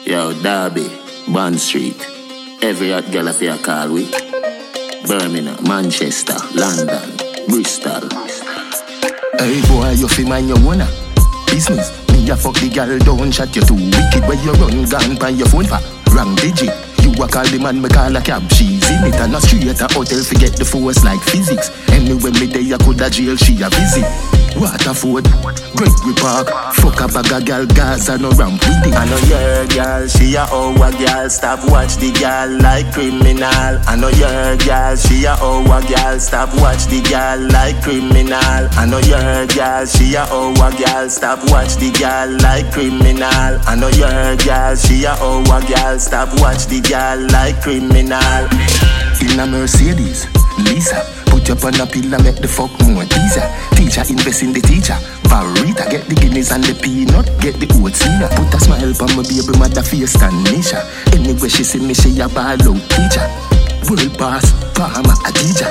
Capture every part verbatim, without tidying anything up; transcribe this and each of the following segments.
Yo, Derby, Bond Street. Every hot girl of your call we. Birmingham, Manchester, London, Bristol. Hey boy, you fi mind your own business. Me a fuck the girl, don't chat you too wicked. Where you run, gone by your phone for wrong digit. You a call the man, me call a cab. She's in it and a straight a hotel. Forget the force like physics. Anyway me there, you coulda jail, she a visit. Waterford, Gregory Park. Fuck a bag of girl, Gaza no ramp with it. I know your girl, she a our girl. Stop watch the girl like criminal. I know your girl, she a our girl. Stop watch the girl like criminal. I know your girl, she a our girl. Stop watch the girl like criminal. I know your girl, she a our girl. Stop watch the girl like criminal. In a Mercedes, Lisa. Put up on a pillar, make the fuck more teaser. Teacher invest in the teacher. Varita, get the guineas and the peanut. Get the oats in her. Put a smile on my baby mother face and Nisha. Anyway she see me, she a ball out teacher. World boss, farmer, a teacher.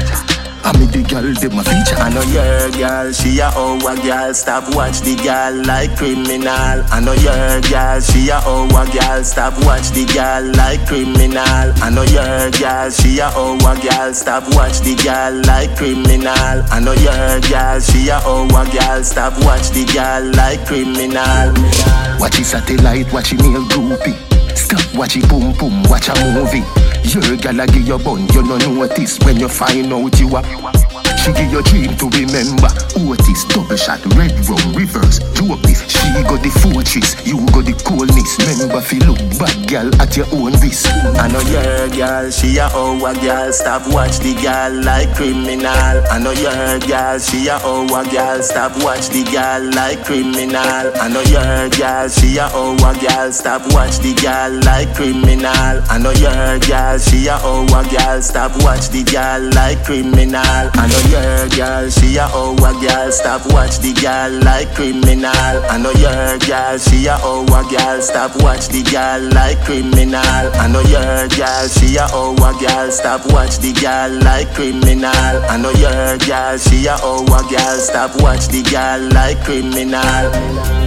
I mean the girl, they my feature. I know your girl, she a our girl. Stop watch the girl like criminal. I know your girl, she a our girl. Stop watch the girl like criminal. I know your girl, she a our girl. Stop watch the girl like criminal. I know your girl, she a our girl. Stop watch the girl like criminal. Watch it satellite, watch it nail groupie. Stop watch it boom boom, watch a movie. Your girl a give your bun, you no notice when you find out you a. She give your dream to remember. Otis, double shot, red rum, reverse. You up this, she got the fortress, you got the coolness. Remember fi look back, girl, at your own risk. I know your girl, she a our girl. Stop watch the girl like criminal. I know your girl, she a our girl. Stop watch the girl like criminal. I know your girl, she a our girl. Stop watch the girl like criminal. I know your girl, she a our girl. Stop watch the girl like criminal. I know your girl, she a our girl. Stop watch the girl like criminal. I know your girl, she a our girl. Stop watch the girl like criminal. I know your girl, she a our girl. Stop watch the girl like criminal. I know your girl, she a our girl. Stop watch the girl like criminal.